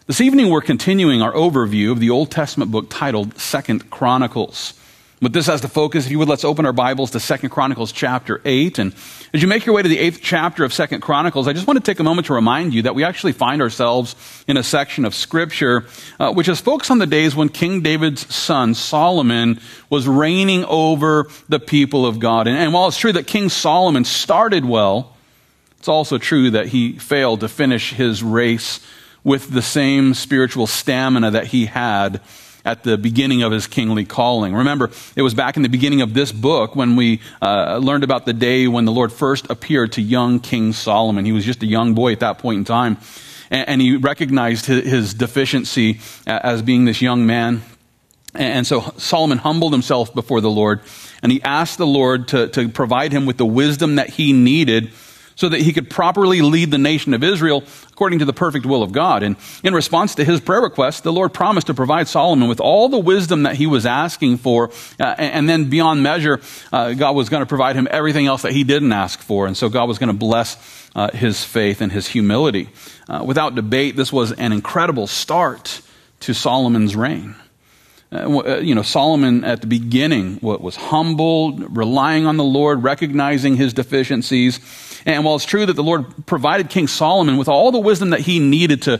This evening we're continuing our overview of the Old Testament book titled 2 Chronicles. With this as the focus, if you would, let's open our Bibles to 2 Chronicles chapter 8. And as you make your way to the 8th chapter of 2 Chronicles, I just want to take a moment to remind you that we actually find ourselves in a section of Scripture which is focused on the days when King David's son, Solomon, was reigning over the people of God. And while it's true that King Solomon started well, it's also true that he failed to finish his race with the same spiritual stamina that he had at the beginning of his kingly calling. Remember, it was back in the beginning of this book when we learned about the day when the Lord first appeared to young King Solomon. He was just a young boy at that point in time, and he recognized his deficiency as being this young man. And so Solomon humbled himself before the Lord, and he asked the Lord to provide him with the wisdom that he needed so that he could properly lead the nation of Israel according to the perfect will of God. And in response to his prayer request, the Lord promised to provide Solomon with all the wisdom that he was asking for, and then beyond measure, God was going to provide him everything else that he didn't ask for. And so God was going to bless his faith and his humility. Without debate, this was an incredible start to Solomon's reign. Solomon at the beginning was humble, relying on the Lord, recognizing his deficiencies. And while it's true that the Lord provided King Solomon with all the wisdom that he needed to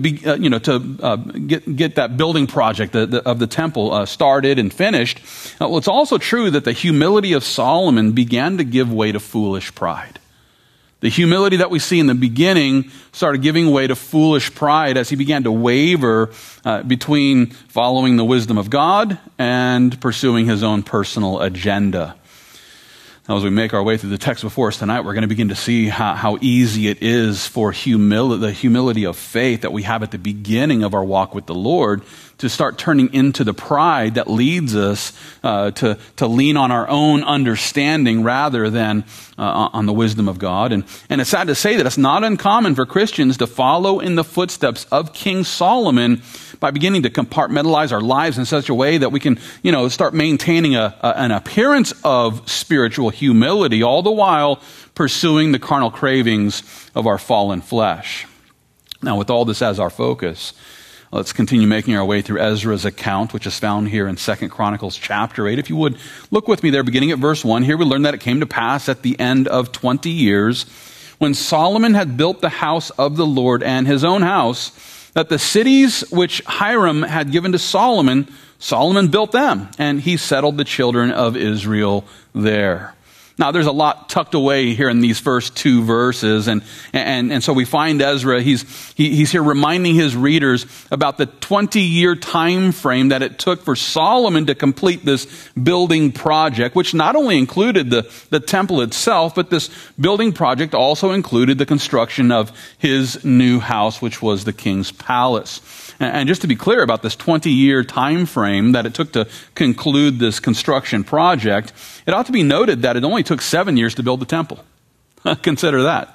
get that building project of the temple started and finished, it's also true that the humility of Solomon began to give way to foolish pride. The humility that we see in the beginning started giving way to foolish pride as he began to waver between following the wisdom of God and pursuing his own personal agenda. Now, as we make our way through the text before us tonight, we're going to begin to see how easy it is for the humility of faith that we have at the beginning of our walk with the Lord to start turning into the pride that leads us to lean on our own understanding rather than on the wisdom of God. And it's sad to say that it's not uncommon for Christians to follow in the footsteps of King Solomon by beginning to compartmentalize our lives in such a way that we can, start maintaining an appearance of spiritual humility, all the while pursuing the carnal cravings of our fallen flesh. Now, with all this as our focus, let's continue making our way through Ezra's account, which is found here in 2 Chronicles chapter 8. If you would, look with me there, beginning at verse 1. Here we learn that it came to pass at the end of 20 years, when Solomon had built the house of the Lord and his own house, that the cities which Hiram had given to Solomon, Solomon built them, and he settled the children of Israel there. Now, there's a lot tucked away here in these first two verses, and so we find Ezra, he's here reminding his readers about the 20-year time frame that it took for Solomon to complete this building project, which not only included the temple itself, but this building project also included the construction of his new house, which was the king's palace. And just to be clear about this 20-year time frame that it took to conclude this construction project, it ought to be noted that it only took 7 years to build the temple. Consider that.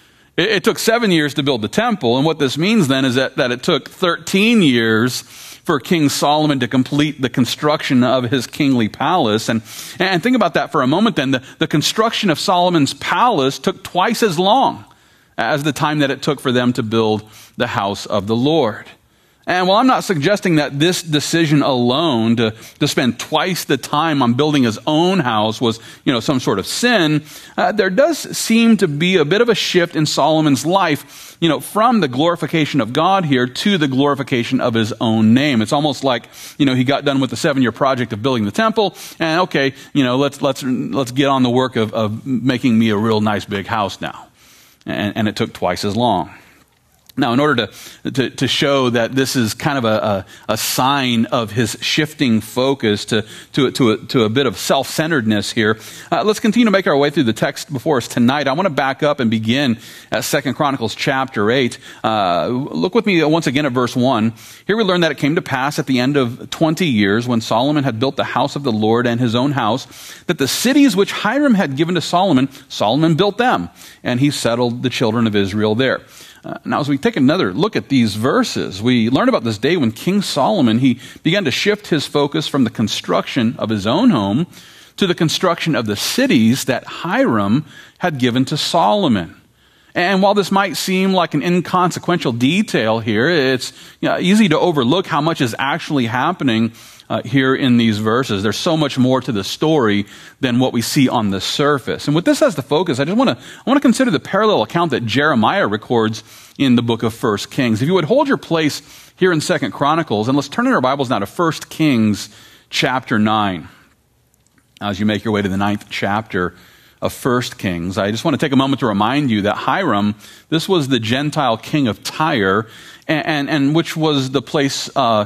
It took 7 years to build the temple, and what this means then is that it took 13 years for King Solomon to complete the construction of his kingly palace. And think about that for a moment then. The construction of Solomon's palace took twice as long as the time that it took for them to build the house of the Lord. And while I'm not suggesting that this decision alone to spend twice the time on building his own house was, some sort of sin, there does seem to be a bit of a shift in Solomon's life, from the glorification of God here to the glorification of his own name. It's almost like, he got done with the 7-year project of building the temple, and okay, let's get on the work of making me a real nice big house now. And it took twice as long. Now, in order to show that this is kind of a sign of his shifting focus to a bit of self-centeredness here, let's continue to make our way through the text before us tonight. I want to back up and begin at 2 Chronicles chapter 8. Look with me once again at verse 1. Here we learn that it came to pass at the end of 20 years, when Solomon had built the house of the Lord and his own house, that the cities which Hiram had given to Solomon, Solomon built them, and he settled the children of Israel there. Now, as we take another look at these verses, we learn about this day when King Solomon, he began to shift his focus from the construction of his own home to the construction of the cities that Hiram had given to Solomon. And while this might seem like an inconsequential detail here, it's easy to overlook how much is actually happening here in these verses. There's so much more to the story than what we see on the surface. And with this as the focus, I want to consider the parallel account that Jeremiah records in the book of 1 Kings. If you would hold your place here in 2 Chronicles, and let's turn in our Bibles now to 1 Kings chapter 9. As you make your way to the 9th chapter of 1 Kings, I just want to take a moment to remind you that Hiram, this was the Gentile king of Tyre, and which was the place, where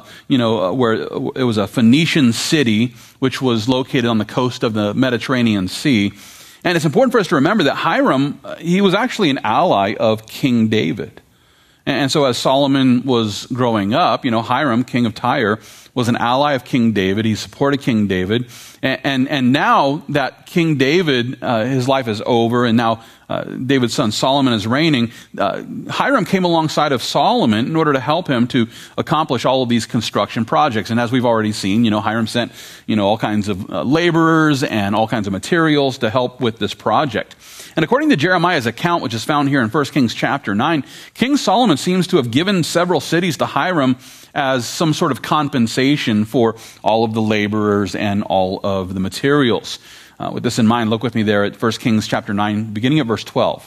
it was a Phoenician city, which was located on the coast of the Mediterranean Sea. And it's important for us to remember that Hiram, he was actually an ally of King David. And so as Solomon was growing up, Hiram, king of Tyre, was an ally of King David. He supported King David. And now that King David, his life is over, and now David's son Solomon is reigning, Hiram came alongside of Solomon in order to help him to accomplish all of these construction projects. And as we've already seen, Hiram sent, all kinds of laborers and all kinds of materials to help with this project. And according to Jeremiah's account, which is found here in 1 Kings chapter 9, King Solomon seems to have given several cities to Hiram as some sort of compensation for all of the laborers and all of the materials. With this in mind, look with me there at 1 Kings chapter 9, beginning at verse 12.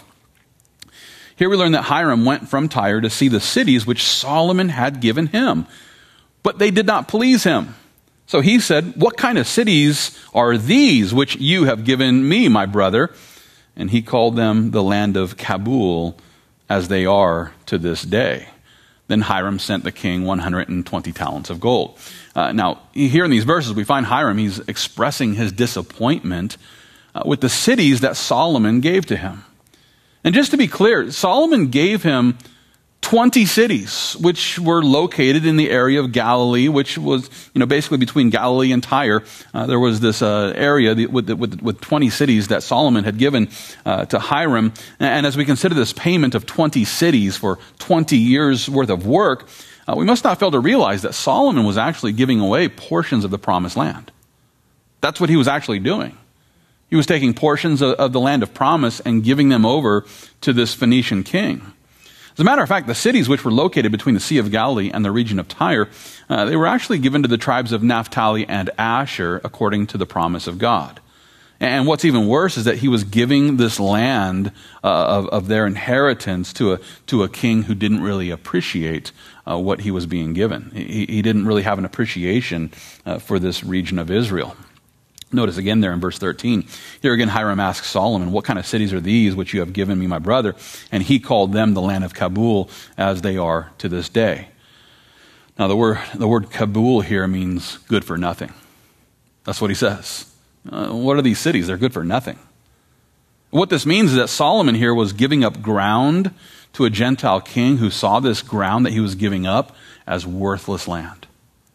Here we learn that Hiram went from Tyre to see the cities which Solomon had given him, but they did not please him. So he said, "What kind of cities are these which you have given me, my brother?" And he called them the land of Kabul, as they are to this day. Then Hiram sent the king 120 talents of gold. Now, here in these verses, we find Hiram, he's expressing his disappointment with the cities that Solomon gave to him. And just to be clear, Solomon gave him 20 cities, which were located in the area of Galilee, which was, basically between Galilee and Tyre. There was this area with 20 cities that Solomon had given to Hiram. And as we consider this payment of 20 cities for 20 years worth of work, we must not fail to realize that Solomon was actually giving away portions of the promised land. That's what he was actually doing. He was taking portions of the land of promise and giving them over to this Phoenician king. As a matter of fact, the cities which were located between the Sea of Galilee and the region of Tyre, they were actually given to the tribes of Naphtali and Asher according to the promise of God. And what's even worse is that he was giving this land of their inheritance to a king who didn't really appreciate what he was being given. He didn't really have an appreciation for this region of Israel. Notice again there in verse 13. Here again Hiram asks Solomon, "What kind of cities are these which you have given me, my brother?" And he called them the land of Kabul, as they are to this day. Now the word Kabul here means good for nothing. That's what he says. What are these cities? They're good for nothing. What this means is that Solomon here was giving up ground to a Gentile king who saw this ground that he was giving up as worthless land.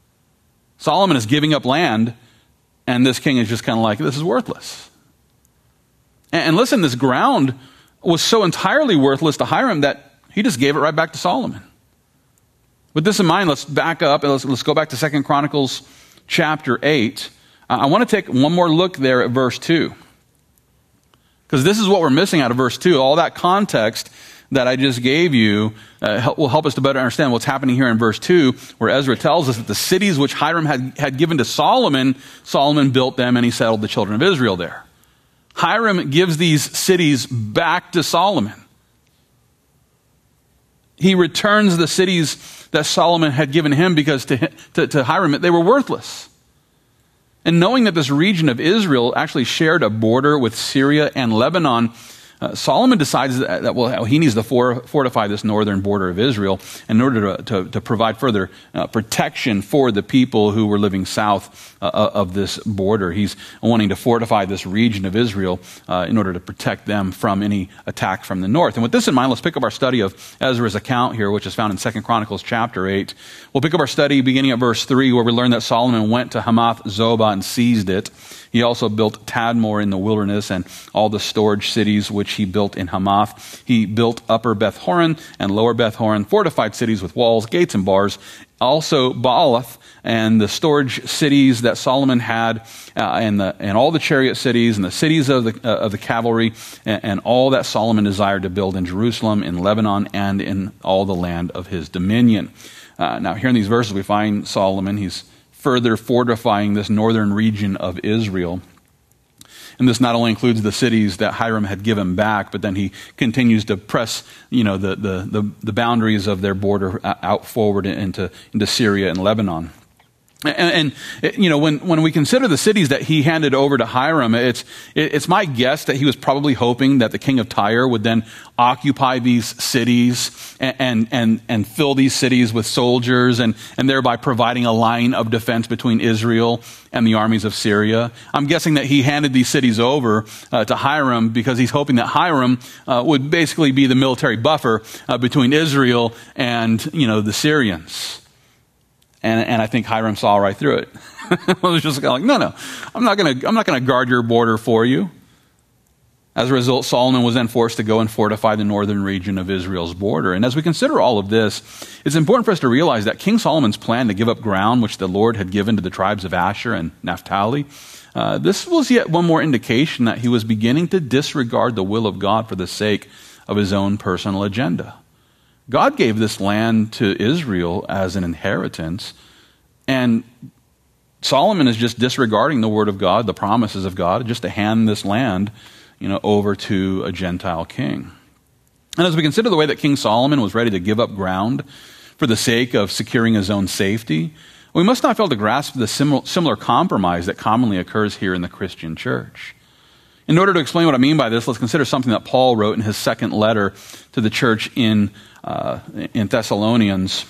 Solomon is giving up land, and this king is just kind of like, this is worthless. And listen, this ground was so entirely worthless to Hiram that he just gave it right back to Solomon. With this in mind, let's back up and let's go back to 2 Chronicles chapter 8. I want to take one more look there at verse 2. Because this is what we're missing out of verse 2. All that context that I just gave you will help us to better understand what's happening here in verse 2, where Ezra tells us that the cities which Hiram had given to Solomon, Solomon built them and he settled the children of Israel there. Hiram gives these cities back to Solomon. He returns the cities that Solomon had given him because to Hiram they were worthless. And knowing that this region of Israel actually shared a border with Syria and Lebanon, Solomon decides that he needs to fortify this northern border of Israel in order to provide further protection for the people who were living south of this border. He's wanting to fortify this region of Israel in order to protect them from any attack from the north. And with this in mind, let's pick up our study of Ezra's account here, which is found in 2 Chronicles chapter 8. We'll pick up our study beginning at verse 3, where we learn that Solomon went to Hamath Zobah and seized it. He also built Tadmor in the wilderness and all the storage cities which he built in Hamath. He built Upper Beth Horon and Lower Beth Horon, fortified cities with walls, gates, and bars. Also Baalath and the storage cities that Solomon had, and all the chariot cities and the cities of the cavalry, and all that Solomon desired to build in Jerusalem, in Lebanon, and in all the land of his dominion. Now, here in these verses, we find Solomon. He's further fortifying this northern region of Israel. And this not only includes the cities that Hiram had given back, but then he continues to press, the boundaries of their border out forward into Syria and Lebanon. And when we consider the cities that he handed over to Hiram, it's my guess that he was probably hoping that the king of Tyre would then occupy these cities and fill these cities with soldiers and thereby providing a line of defense between Israel and the armies of Syria. I'm guessing that he handed these cities over to Hiram because he's hoping that Hiram would basically be the military buffer between Israel and the Syrians. And I think Hiram saw right through it. It was just kind of like, no, I'm not going to guard your border for you. As a result, Solomon was then forced to go and fortify the northern region of Israel's border. And as we consider all of this, it's important for us to realize that King Solomon's plan to give up ground which the Lord had given to the tribes of Asher and Naphtali, this was yet one more indication that he was beginning to disregard the will of God for the sake of his own personal agenda. God gave this land to Israel as an inheritance, and Solomon is just disregarding the word of God, the promises of God, just to hand this land, over to a Gentile king. And as we consider the way that King Solomon was ready to give up ground for the sake of securing his own safety, we must not fail to grasp the similar compromise that commonly occurs here in the Christian church. In order to explain what I mean by this, let's consider something that Paul wrote in his second letter to the church in Thessalonians.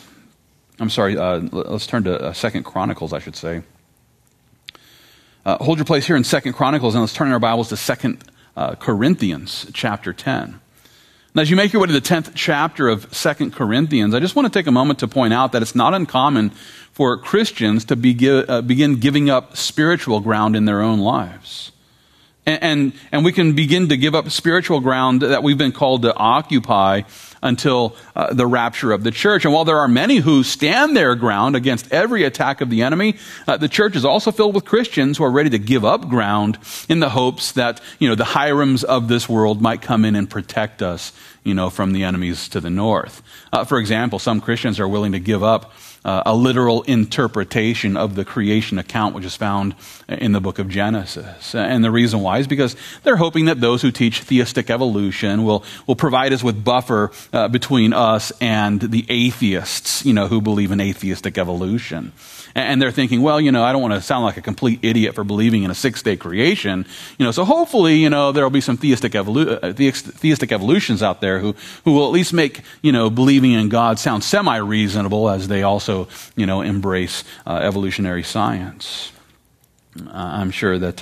Let's turn to 2 Chronicles, I should say. Hold your place here in 2 Chronicles, and let's turn our Bibles to 2 Corinthians chapter 10. Now, as you make your way to the 10th chapter of 2 Corinthians, I just want to take a moment to point out that it's not uncommon for Christians to begin giving up spiritual ground in their own lives. And we can begin to give up spiritual ground that we've been called to occupy until the rapture of the church. And while there are many who stand their ground against every attack of the enemy, the church is also filled with Christians who are ready to give up ground in the hopes that, the Hirams of this world might come in and protect us, from the enemies to the north. For example, some Christians are willing to give up a literal interpretation of the creation account, which is found in the book of Genesis. And the reason why is because they're hoping that those who teach theistic evolution will provide us with buffer between us and the atheists, who believe in atheistic evolution. And they're thinking, well, I don't want to sound like a complete idiot for believing in a 6-day creation. So hopefully, there'll be some theistic evolutions out there who will at least make, believing in God sound semi-reasonable as they also, embrace evolutionary science. I'm sure that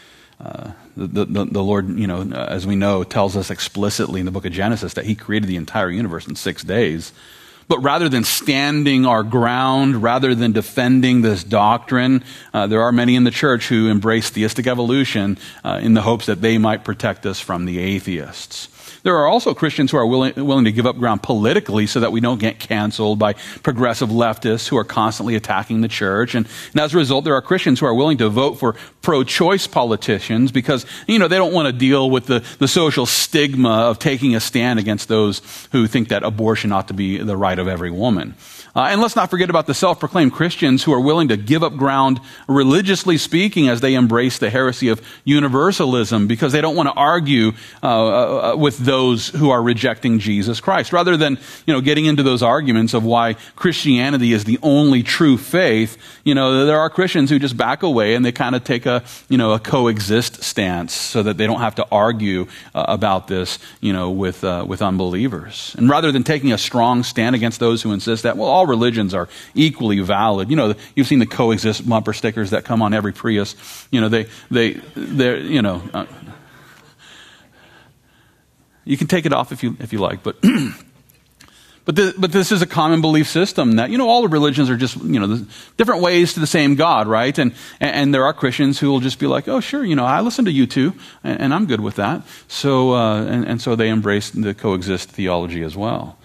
the Lord, as we know, tells us explicitly in the book of Genesis that he created the entire universe in 6 days. But rather than standing our ground, rather than defending this doctrine, there are many in the church who embrace theistic evolution in the hopes that they might protect us from the atheists. There are also Christians who are willing to give up ground politically so that we don't get canceled by progressive leftists who are constantly attacking the church. And as a result, there are Christians who are willing to vote for pro-choice politicians because, they don't want to deal with the social stigma of taking a stand against those who think that abortion ought to be the right of every woman. And let's not forget about the self-proclaimed Christians who are willing to give up ground, religiously speaking, as they embrace the heresy of universalism because they don't want to argue with those who are rejecting Jesus Christ. Rather than, getting into those arguments of why Christianity is the only true faith, there are Christians who just back away and they kind of take a coexist stance so that they don't have to argue about this, with unbelievers. And rather than taking a strong stand against those who insist that, well, all religions are equally valid. You've seen the coexist bumper stickers that come on every Prius. You can take it off if you like, but But this is a common belief system that, all the religions are just, different ways to the same God, right? And there are Christians who will just be like, oh, sure, I listen to you too, and I'm good with that. So, and so they embrace the coexist theology as well.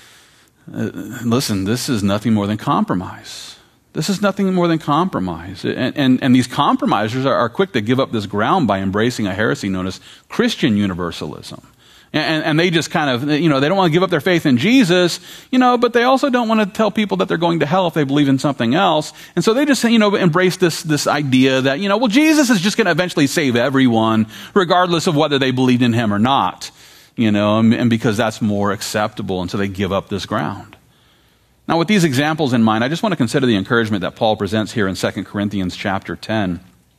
Listen, this is nothing more than compromise. This is nothing more than compromise. And these compromisers are quick to give up this ground by embracing a heresy known as Christian universalism. And they just kind of, they don't want to give up their faith in Jesus, but they also don't want to tell people that they're going to hell if they believe in something else. And so they just, embrace this idea that, well, Jesus is just going to eventually save everyone, regardless of whether they believed in him or not, and because that's more acceptable. And so they give up this ground. Now, with these examples in mind, I just want to consider the encouragement that Paul presents here in 2 Corinthians chapter 10.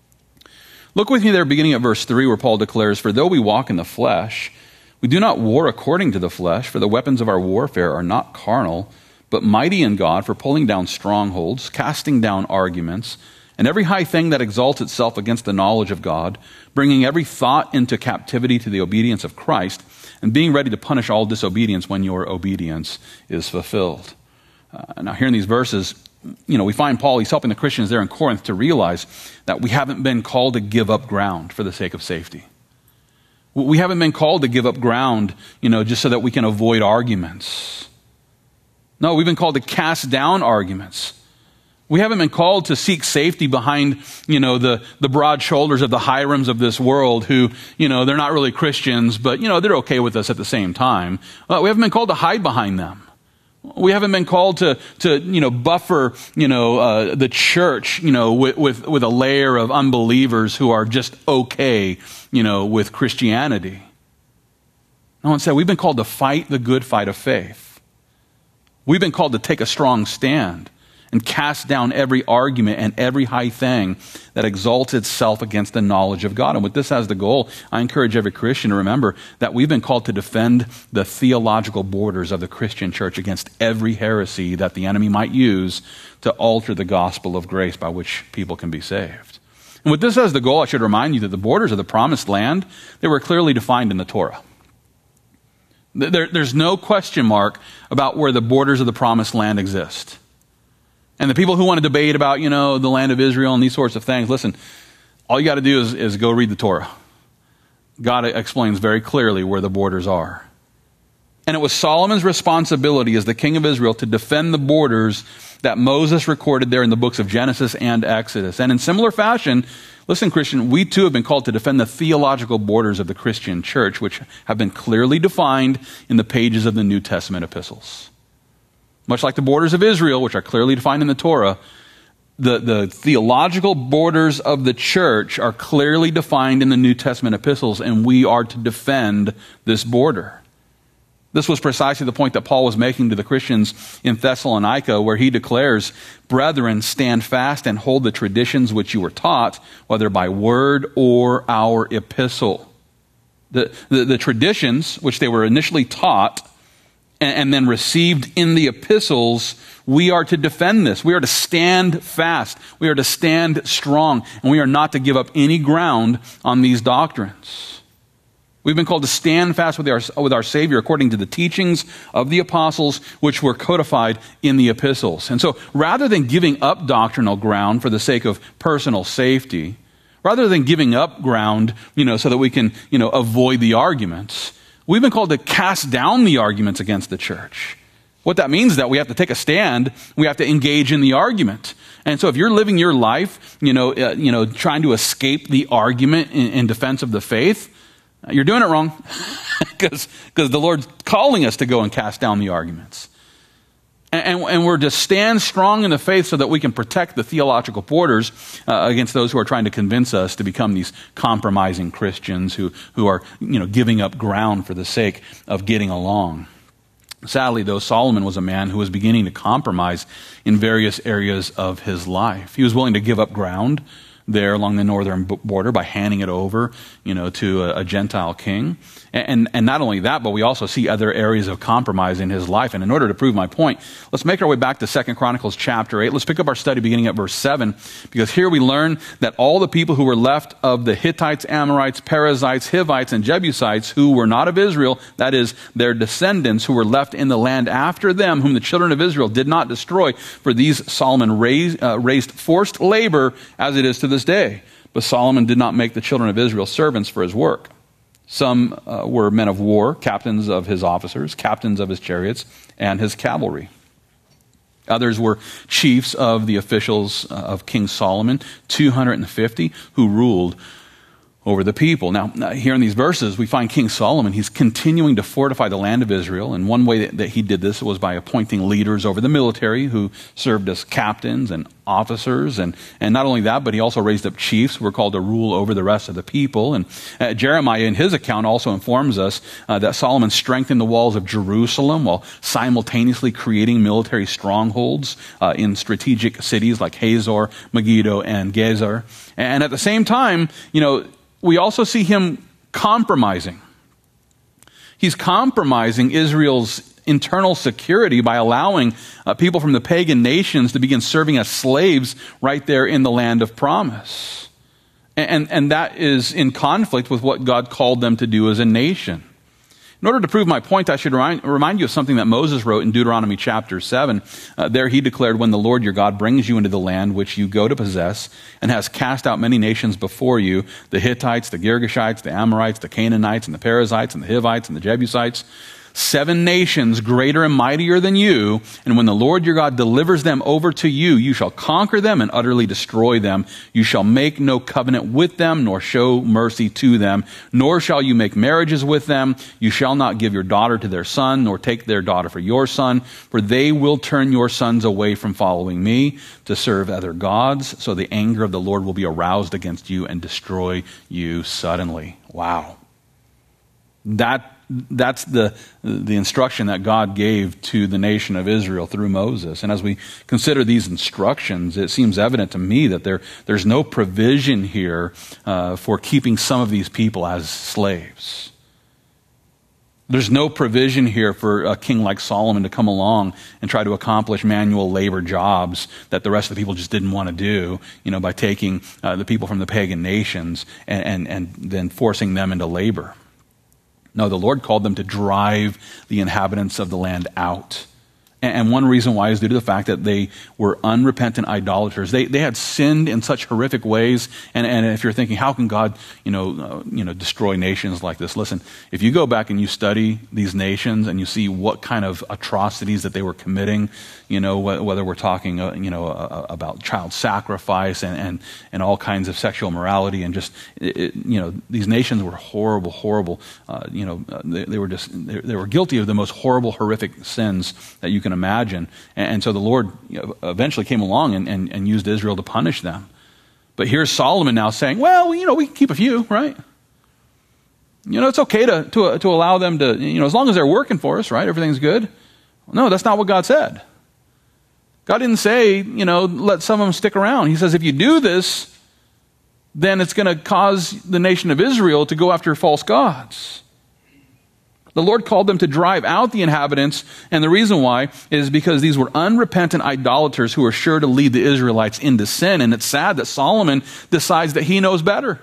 Look with me there, beginning at verse 3, where Paul declares, "For though we walk in the flesh, we do not war according to the flesh, for the weapons of our warfare are not carnal, but mighty in God for pulling down strongholds, casting down arguments, and every high thing that exalts itself against the knowledge of God, bringing every thought into captivity to the obedience of Christ, and being ready to punish all disobedience when your obedience is fulfilled." Now, here in these verses, we find Paul, he's helping the Christians there in Corinth to realize that we haven't been called to give up ground for the sake of safety. We haven't been called to give up ground, just so that we can avoid arguments. No, we've been called to cast down arguments. We haven't been called to seek safety behind, the broad shoulders of the Hirims of this world who, they're not really Christians, but, they're okay with us at the same time. We haven't been called to hide behind them. We haven't been called to buffer, the church, with a layer of unbelievers who are just okay, with Christianity. No, instead, we've been called to fight the good fight of faith. We've been called to take a strong stand and cast down every argument and every high thing that exalts itself against the knowledge of God. And with this as the goal, I encourage every Christian to remember that we've been called to defend the theological borders of the Christian church against every heresy that the enemy might use to alter the gospel of grace by which people can be saved. And with this as the goal, I should remind you that the borders of the promised land, they were clearly defined in the Torah. There's no question mark about where the borders of the promised land exist. And the people who want to debate about, the land of Israel and these sorts of things, listen, all you got to do is go read the Torah. God explains very clearly where the borders are. And it was Solomon's responsibility as the king of Israel to defend the borders that Moses recorded there in the books of Genesis and Exodus. And in similar fashion, listen, Christian, we too have been called to defend the theological borders of the Christian church, which have been clearly defined in the pages of the New Testament epistles. Much like the borders of Israel, which are clearly defined in the Torah, the theological borders of the church are clearly defined in the New Testament epistles, and we are to defend this border. This was precisely the point that Paul was making to the Christians in Thessalonica, where he declares, "Brethren, stand fast and hold the traditions which you were taught, whether by word or our epistle." The traditions which they were initially taught and then received in the epistles, we are to defend this. We are to stand fast. We are to stand strong. And we are not to give up any ground on these doctrines. We've been called to stand fast with our Savior according to the teachings of the apostles, which were codified in the epistles. And so rather than giving up doctrinal ground for the sake of personal safety, rather than giving up ground, so that we can, avoid the arguments, we've been called to cast down the arguments against the church. What that means is that we have to take a stand. We have to engage in the argument. And so if you're living your life, trying to escape the argument in defense of the faith, you're doing it wrong because the Lord's calling us to go and cast down the arguments. And we're to stand strong in the faith so that we can protect the theological borders against those who are trying to convince us to become these compromising Christians who are giving up ground for the sake of getting along. Sadly, though, Solomon was a man who was beginning to compromise in various areas of his life. He was willing to give up ground there along the northern border by handing it over, to a Gentile king. And not only that, but we also see other areas of compromise in his life. And in order to prove my point, let's make our way back to 2 Chronicles chapter 8. Let's pick up our study beginning at verse 7, because here we learn that all the people who were left of the Hittites, Amorites, Perizzites, Hivites, and Jebusites who were not of Israel, that is, their descendants who were left in the land after them, whom the children of Israel did not destroy, for these Solomon raised forced labor as it is to this day. But Solomon did not make the children of Israel servants for his work. Some were men of war, captains of his officers, captains of his chariots, and his cavalry. Others were chiefs of the officials of King Solomon, 250, who ruled over the people. Now, here in these verses, we find King Solomon, he's continuing to fortify the land of Israel. And one way that he did this was by appointing leaders over the military who served as captains and officers. And not only that, but he also raised up chiefs who were called to rule over the rest of the people. And Jeremiah, in his account, also informs us that Solomon strengthened the walls of Jerusalem while simultaneously creating military strongholds in strategic cities like Hazor, Megiddo, and Gezer. And at the same time, we also see him compromising. He's compromising Israel's internal security by allowing people from the pagan nations to begin serving as slaves right there in the land of promise. And that is in conflict with what God called them to do as a nation. In order to prove my point, I should remind you of something that Moses wrote in Deuteronomy chapter 7. There he declared, when the Lord your God brings you into the land which you go to possess and has cast out many nations before you, the Hittites, the Girgashites, the Amorites, the Canaanites, and the Perizzites, and the Hivites, and the Jebusites, 7 nations greater and mightier than you, and when the Lord your God delivers them over to you, you shall conquer them and utterly destroy them. You shall make no covenant with them, nor show mercy to them, nor shall you make marriages with them. You shall not give your daughter to their son, nor take their daughter for your son, for they will turn your sons away from following me to serve other gods. So the anger of the Lord will be aroused against you and destroy you suddenly. Wow. That's the instruction that God gave to the nation of Israel through Moses. And as we consider these instructions, it seems evident to me that there's no provision here for keeping some of these people as slaves. There's no provision here for a king like Solomon to come along and try to accomplish manual labor jobs that the rest of the people just didn't want to do, by taking the people from the pagan nations and then forcing them into labor. No, the Lord called them to drive the inhabitants of the land out. And one reason why is due to the fact that they were unrepentant idolaters. They had sinned in such horrific ways. And if you're thinking, how can God, destroy nations like this? Listen, if you go back and you study these nations and you see what kind of atrocities that they were committing, whether we're talking, about child sacrifice and all kinds of sexual morality and just, these nations were horrible. They were guilty of the most horrible, horrific sins that you can imagine. And so the Lord eventually came along and used Israel to punish them. But here's Solomon now saying, well, we can keep a few, right? It's okay to allow them to, as long as they're working for us, right? Everything's good. No, that's not what God said. God didn't say, let some of them stick around. He says, if you do this, then it's going to cause the nation of Israel to go after false gods. The Lord called them to drive out the inhabitants, and the reason why is because these were unrepentant idolaters who were sure to lead the Israelites into sin. And it's sad that Solomon decides that he knows better.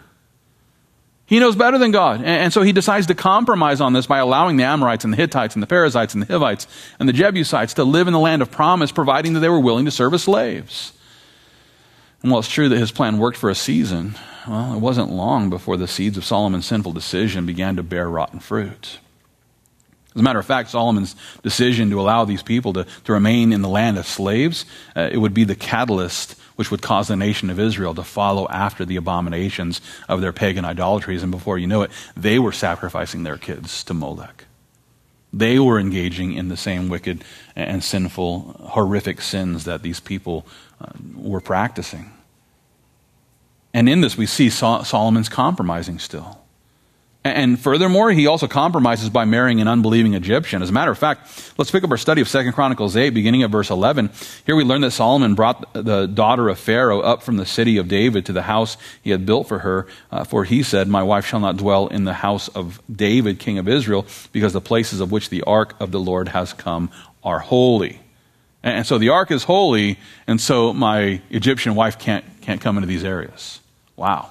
He knows better than God. And so he decides to compromise on this by allowing the Amorites and the Hittites and the Perizzites and the Hivites and the Jebusites to live in the land of promise, providing that they were willing to serve as slaves. And while it's true that his plan worked for a season, well, it wasn't long before the seeds of Solomon's sinful decision began to bear rotten fruit. As a matter of fact, Solomon's decision to allow these people to remain in the land as slaves, it would be the catalyst which would cause the nation of Israel to follow after the abominations of their pagan idolatries. And before you know it, they were sacrificing their kids to Molech. They were engaging in the same wicked and sinful, horrific sins that these people were practicing. And in this, we see Solomon's compromising still. And furthermore, he also compromises by marrying an unbelieving Egyptian. As a matter of fact, let's pick up our study of 2 Chronicles 8, beginning at verse 11. Here we learn that Solomon brought the daughter of Pharaoh up from the city of David to the house he had built for her. For he said, my wife shall not dwell in the house of David, king of Israel, because the places of which the ark of the Lord has come are holy. And so the ark is holy, and so my Egyptian wife can't come into these areas. Wow.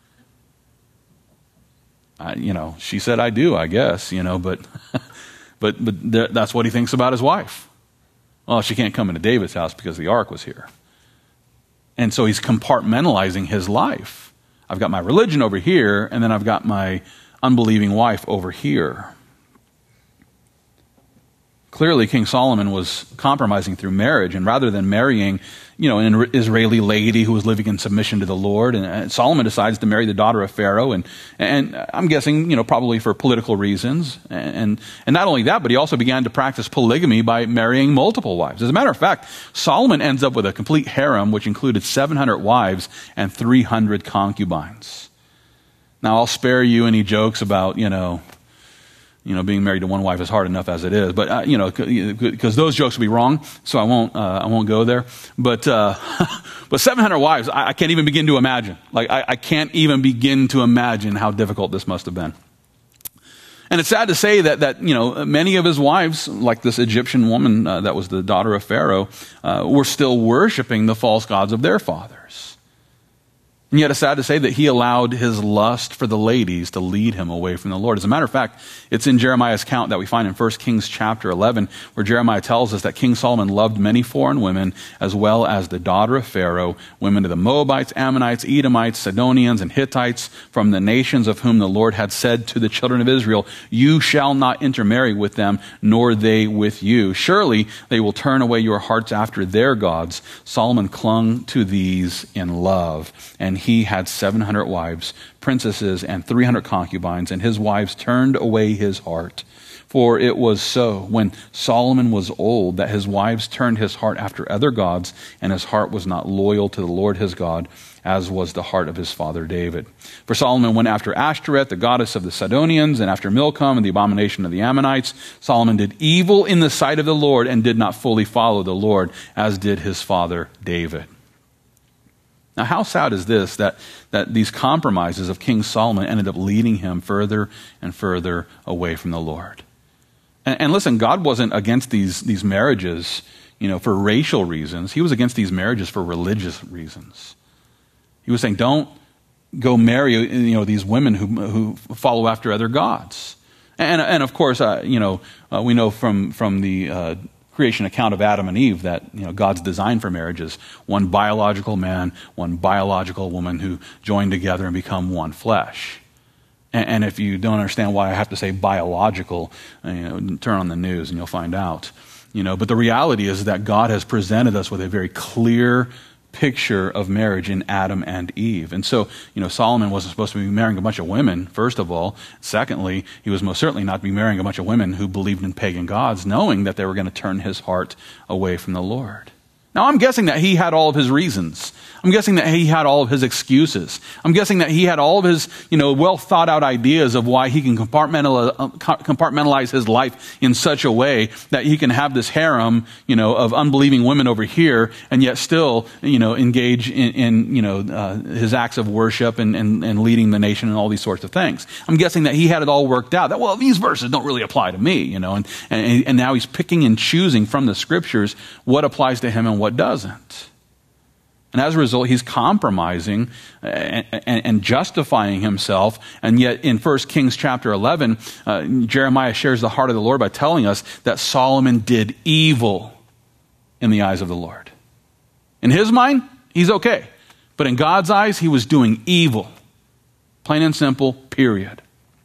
She said, I do, I guess, but that's what he thinks about his wife. Well, she can't come into David's house because the ark was here. And so he's compartmentalizing his life. I've got my religion over here, and then I've got my unbelieving wife over here. Clearly, King Solomon was compromising through marriage, and rather than marrying, an Israeli lady who was living in submission to the Lord, and Solomon decides to marry the daughter of Pharaoh, and I'm guessing, probably for political reasons, and not only that, but he also began to practice polygamy by marrying multiple wives. As a matter of fact, Solomon ends up with a complete harem, which included 700 wives and 300 concubines. Now, I'll spare you any jokes about, being married to one wife is hard enough as it is, but because those jokes would be wrong, so I won't go there. But 700 wives, I can't even begin to imagine. I can't even begin to imagine how difficult this must have been. And it's sad to say that many of his wives, like this Egyptian woman that was the daughter of Pharaoh, were still worshiping the false gods of their fathers. And yet it's sad to say that he allowed his lust for the ladies to lead him away from the Lord. As a matter of fact, it's in Jeremiah's account that we find in 1 Kings chapter 11, where Jeremiah tells us that King Solomon loved many foreign women, as well as the daughter of Pharaoh, women of the Moabites, Ammonites, Edomites, Sidonians, and Hittites, from the nations of whom the Lord had said to the children of Israel, you shall not intermarry with them, nor they with you. Surely they will turn away your hearts after their gods. Solomon clung to these in love, and he had 700 wives, princesses, and 300 concubines, and his wives turned away his heart. For it was so, when Solomon was old, that his wives turned his heart after other gods, and his heart was not loyal to the Lord his God, as was the heart of his father David. For Solomon went after Ashtoreth, the goddess of the Sidonians, and after Milcom, and the abomination of the Ammonites. Solomon did evil in the sight of the Lord, and did not fully follow the Lord, as did his father David. Now, how sad is this, that these compromises of King Solomon ended up leading him further and further away from the Lord? And listen, God wasn't against these marriages, for racial reasons. He was against these marriages for religious reasons. He was saying, don't go marry, these women who follow after other gods. And of course, we know from the creation account of Adam and Eve that God's design for marriage is one biological man, one biological woman who join together and become one flesh. And if you don't understand why I have to say biological, turn on the news and you'll find out. But the reality is that God has presented us with a very clear picture of marriage in Adam and Eve. And so, Solomon wasn't supposed to be marrying a bunch of women, first of all. Secondly, he was most certainly not be marrying a bunch of women who believed in pagan gods, knowing that they were going to turn his heart away from the Lord. Now, I'm guessing that he had all of his reasons. I'm guessing that he had all of his excuses. I'm guessing that he had all of his, well thought out ideas of why he can compartmentalize his life in such a way that he can have this harem, of unbelieving women over here, and yet still, engage in his acts of worship and leading the nation and all these sorts of things. I'm guessing that he had it all worked out. That, well, these verses don't really apply to me, and now he's picking and choosing from the scriptures what applies to him and what doesn't. And as a result, he's compromising and justifying himself. And yet in 1 Kings chapter 11, Jeremiah shares the heart of the Lord by telling us that Solomon did evil in the eyes of the Lord. In his mind, he's okay. But in God's eyes, he was doing evil. Plain and simple, period.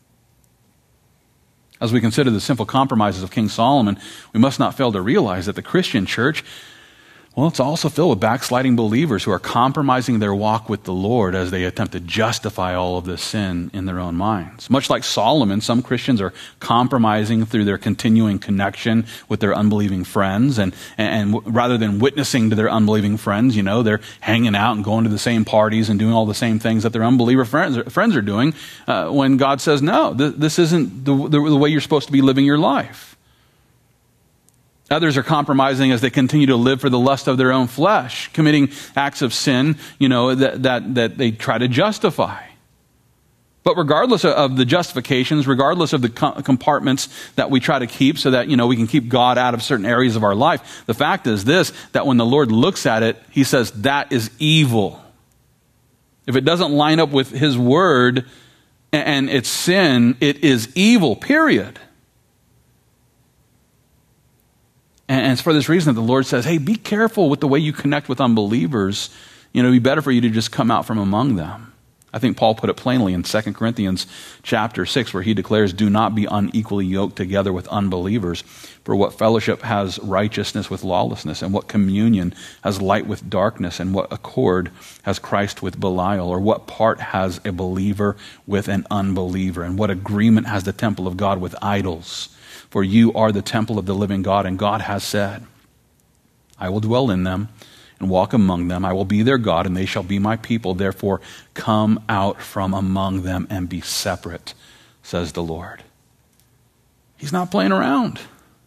As we consider the simple compromises of King Solomon, we must not fail to realize that the Christian church, Well, it's also filled with backsliding believers who are compromising their walk with the Lord as they attempt to justify all of this sin in their own minds. Much like Solomon, some Christians are compromising through their continuing connection with their unbelieving friends. And rather than witnessing to their unbelieving friends, they're hanging out and going to the same parties and doing all the same things that their unbeliever friends are doing, when God says, no, this isn't the way you're supposed to be living your life. Others are compromising as they continue to live for the lust of their own flesh, committing acts of sin, that they try to justify. But regardless of the justifications, regardless of the compartments that we try to keep so that, we can keep God out of certain areas of our life, the fact is this, that when the Lord looks at it, he says, that is evil. If it doesn't line up with his word and it's sin, it is evil, period. And it's for this reason that the Lord says, hey, be careful with the way you connect with unbelievers. It'd be better for you to just come out from among them. I think Paul put it plainly in 2 Corinthians chapter 6, where he declares, do not be unequally yoked together with unbelievers. For what fellowship has righteousness with lawlessness? And what communion has light with darkness? And what accord has Christ with Belial? Or what part has a believer with an unbeliever? And what agreement has the temple of God with idols? For you are the temple of the living God, and God has said, I will dwell in them and walk among them. I will be their God, and they shall be my people. Therefore, come out from among them and be separate, says the Lord. He's not playing around.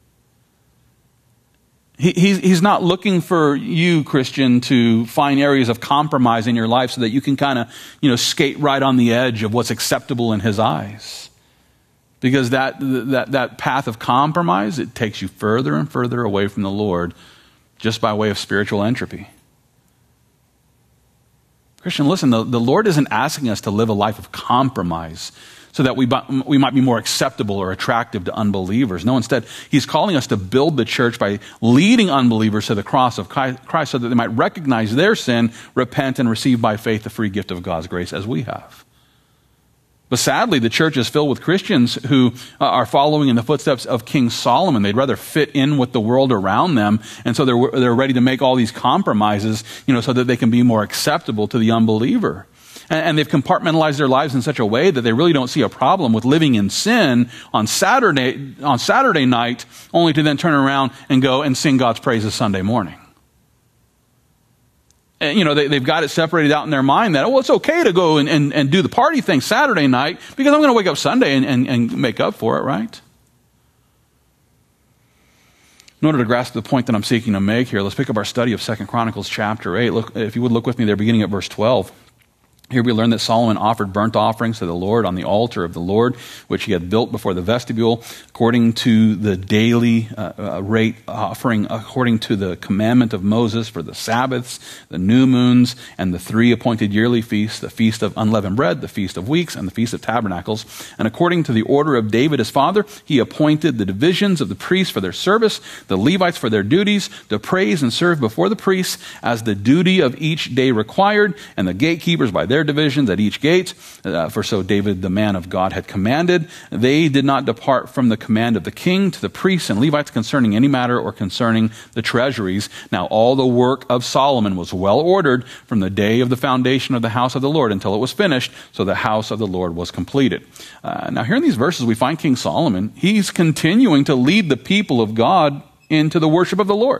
He's not looking for you, Christian, to find areas of compromise in your life so that you can kind of, skate right on the edge of what's acceptable in his eyes. Because that path of compromise, it takes you further and further away from the Lord just by way of spiritual entropy. Christian, listen, the Lord isn't asking us to live a life of compromise so that we might be more acceptable or attractive to unbelievers. No, instead, he's calling us to build the church by leading unbelievers to the cross of Christ so that they might recognize their sin, repent, and receive by faith the free gift of God's grace as we have. But sadly, the church is filled with Christians who are following in the footsteps of King Solomon. They'd rather fit in with the world around them, and so they're ready to make all these compromises, so that they can be more acceptable to the unbeliever. And they've compartmentalized their lives in such a way that they really don't see a problem with living in sin on Saturday night, only to then turn around and go and sing God's praises Sunday morning. And, they've got it separated out in their mind that, it's okay to go and do the party thing Saturday night because I'm going to wake up Sunday and make up for it, right? In order to grasp the point that I'm seeking to make here, let's pick up our study of 2 Chronicles chapter 8. Look, if you would look with me there, beginning at verse 12. Here we learn that Solomon offered burnt offerings to the Lord on the altar of the Lord, which he had built before the vestibule, according to the daily rate offering, according to the commandment of Moses for the Sabbaths, the new moons, and the 3 appointed yearly feasts, the feast of unleavened bread, the feast of weeks, and the feast of tabernacles. And according to the order of David his father, he appointed the divisions of the priests for their service, the Levites for their duties, to praise and serve before the priests as the duty of each day required, and the gatekeepers by their divisions at each gate, for so David the man of God had commanded. They did not depart from the command of the king to the priests and Levites concerning any matter or concerning the treasuries. Now all the work of Solomon was well ordered from the day of the foundation of the house of the Lord until it was finished, so the house of the Lord was completed. Now here in these verses we find King Solomon. He's continuing to lead the people of God into the worship of the Lord.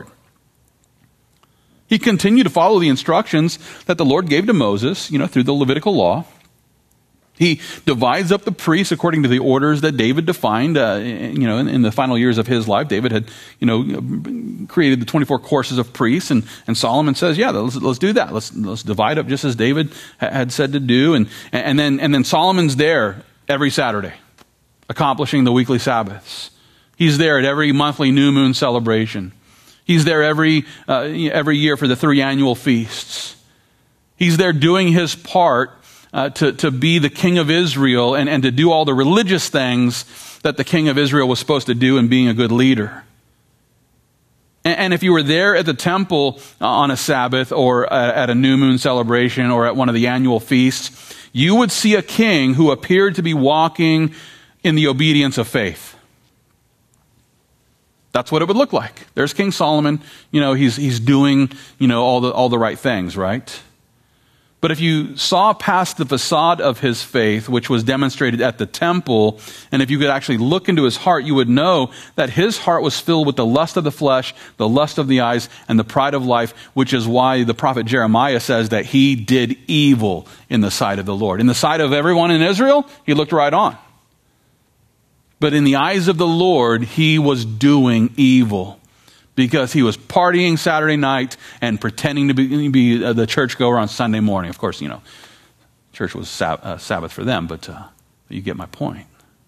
He continued to follow the instructions that the Lord gave to Moses, through the Levitical law. He divides up the priests according to the orders that David defined. In the final years of his life, David had, created the 24 courses of priests, and Solomon says, "Yeah, let's do that. Let's divide up just as David had said to do." And then Solomon's there every Saturday, accomplishing the weekly Sabbaths. He's there at every monthly new moon celebration. He's there every year for the 3 annual feasts. He's there doing his part to be the king of Israel and to do all the religious things that the king of Israel was supposed to do in being a good leader. And if you were there at the temple on a Sabbath or at a new moon celebration or at one of the annual feasts, you would see a king who appeared to be walking in the obedience of faith. That's what it would look like. There's King Solomon. He's doing, all the right things, right? But if you saw past the facade of his faith, which was demonstrated at the temple, and if you could actually look into his heart, you would know that his heart was filled with the lust of the flesh, the lust of the eyes, and the pride of life, which is why the prophet Jeremiah says that he did evil in the sight of the Lord. In the sight of everyone in Israel, he looked right on. But in the eyes of the Lord, he was doing evil, because he was partying Saturday night and pretending to be the churchgoer on Sunday morning. Of course, church was Sabbath for them, but you get my point.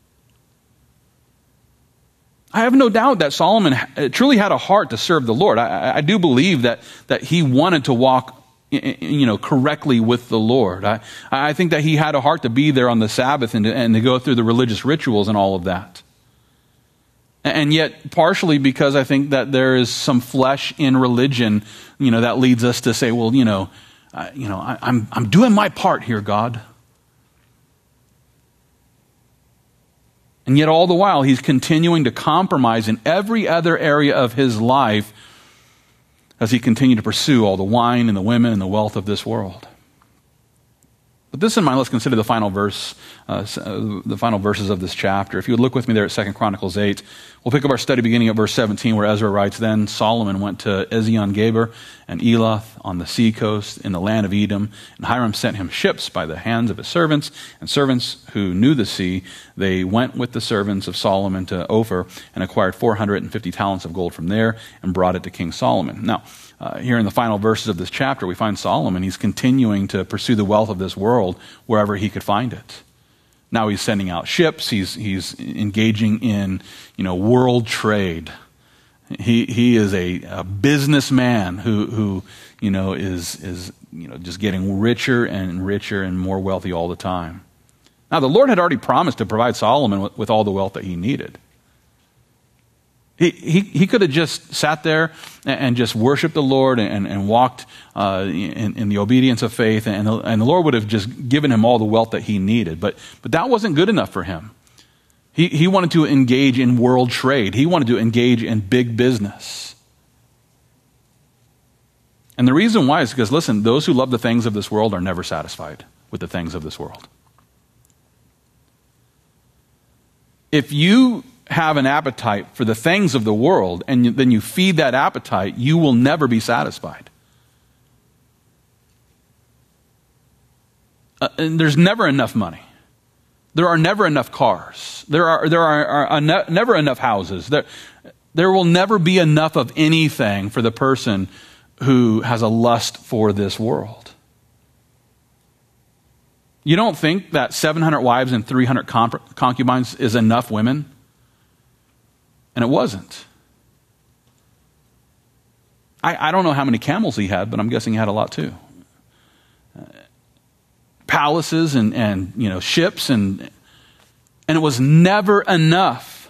I have no doubt that Solomon truly had a heart to serve the Lord. I do believe that he wanted to walk correctly with the Lord. I think that he had a heart to be there on the Sabbath and to go through the religious rituals and all of that. And yet, partially because I think that there is some flesh in religion, that leads us to say, well, I'm doing my part here, God. And yet all the while, he's continuing to compromise in every other area of his life as he continued to pursue all the wine and the women and the wealth of this world. With this in mind, let's consider the final verses of this chapter. If you would look with me there at 2 Chronicles 8, we'll pick up our study beginning at verse 17, where Ezra writes, "Then Solomon went to Ezion-Geber and Elath on the sea coast in the land of Edom, and Hiram sent him ships by the hands of his servants, and servants who knew the sea. They went with the servants of Solomon to Ophir and acquired 450 talents of gold from there and brought it to King Solomon." Now, here in the final verses of this chapter, we find Solomon. He's continuing to pursue the wealth of this world wherever he could find it. Now he's sending out ships. He's engaging in, world trade. He is a businessman who is just getting richer and richer and more wealthy all the time. Now the Lord had already promised to provide Solomon with all the wealth that he needed. He could have just sat there and just worshiped the Lord and walked in the obedience of faith, and the Lord would have just given him all the wealth that he needed. But that wasn't good enough for him. He wanted to engage in world trade. He wanted to engage in big business. And the reason why is because, listen, those who love the things of this world are never satisfied with the things of this world. If you have an appetite for the things of the world, and then you feed that appetite, you will never be satisfied. And there's never enough money. There are never enough cars. There are never enough houses. There will never be enough of anything for the person who has a lust for this world. You don't think that 700 wives and 300 concubines is enough women? And it wasn't. I don't know how many camels he had, but I'm guessing he had a lot too. Palaces and ships, and it was never enough.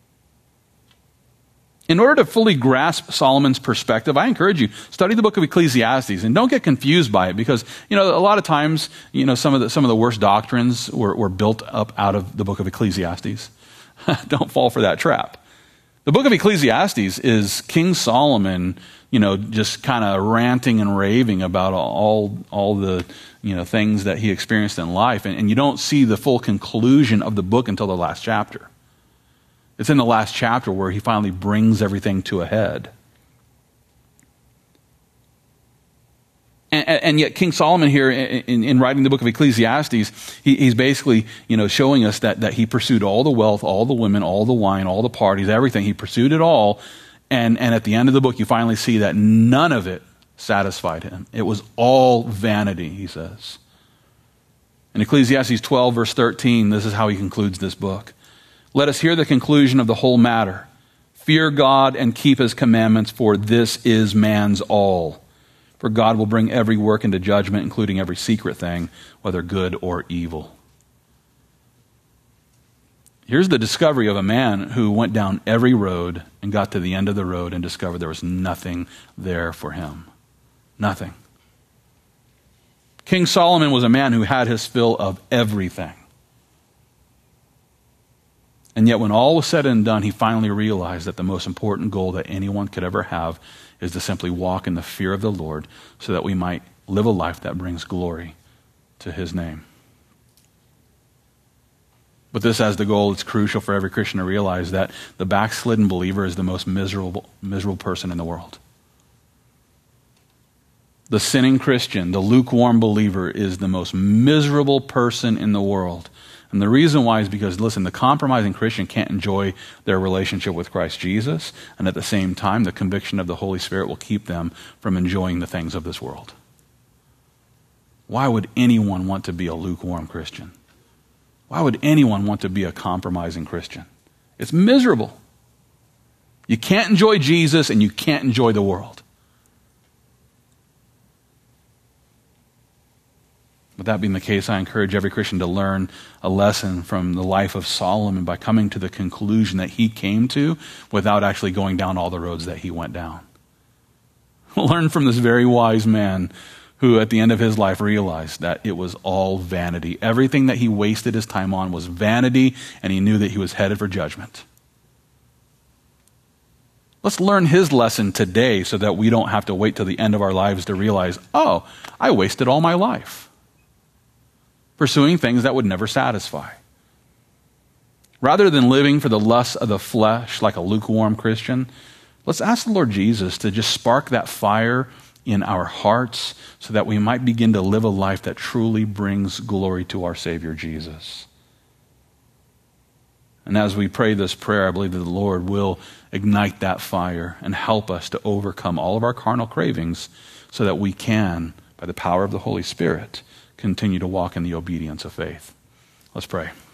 In order to fully grasp Solomon's perspective, I encourage you, study the book of Ecclesiastes, and don't get confused by it, because a lot of times some of the worst doctrines were built up out of the book of Ecclesiastes. Don't fall for that trap. The book of Ecclesiastes is King Solomon, just kind of ranting and raving about all the, things that he experienced in life. And you don't see the full conclusion of the book until the last chapter. It's in the last chapter where he finally brings everything to a head. And yet King Solomon here, in writing the book of Ecclesiastes, he's basically, showing us that he pursued all the wealth, all the women, all the wine, all the parties, everything. He pursued it all. And at the end of the book, you finally see that none of it satisfied him. It was all vanity, he says. In Ecclesiastes 12, verse 13, this is how he concludes this book. "Let us hear the conclusion of the whole matter. Fear God and keep his commandments, for this is man's all. For God will bring every work into judgment, including every secret thing, whether good or evil." Here's the discovery of a man who went down every road and got to the end of the road and discovered there was nothing there for him. Nothing. King Solomon was a man who had his fill of everything. And yet when all was said and done, he finally realized that the most important goal that anyone could ever have is to simply walk in the fear of the Lord so that we might live a life that brings glory to his name. But this as the goal, it's crucial for every Christian to realize that the backslidden believer is the most miserable person in the world. The sinning Christian, the lukewarm believer, is the most miserable person in the world. And the reason why is because, listen, the compromising Christian can't enjoy their relationship with Christ Jesus, and at the same time, the conviction of the Holy Spirit will keep them from enjoying the things of this world. Why would anyone want to be a lukewarm Christian? Why would anyone want to be a compromising Christian? It's miserable. You can't enjoy Jesus and you can't enjoy the world. With that being the case, I encourage every Christian to learn a lesson from the life of Solomon by coming to the conclusion that he came to without actually going down all the roads that he went down. Learn from this very wise man who at the end of his life realized that it was all vanity. Everything that he wasted his time on was vanity, and he knew that he was headed for judgment. Let's learn his lesson today so that we don't have to wait till the end of our lives to realize, oh, I wasted all my life pursuing things that would never satisfy. Rather than living for the lusts of the flesh like a lukewarm Christian, let's ask the Lord Jesus to just spark that fire in our hearts so that we might begin to live a life that truly brings glory to our Savior Jesus. And as we pray this prayer, I believe that the Lord will ignite that fire and help us to overcome all of our carnal cravings so that we can, by the power of the Holy Spirit, continue to walk in the obedience of faith. Let's pray.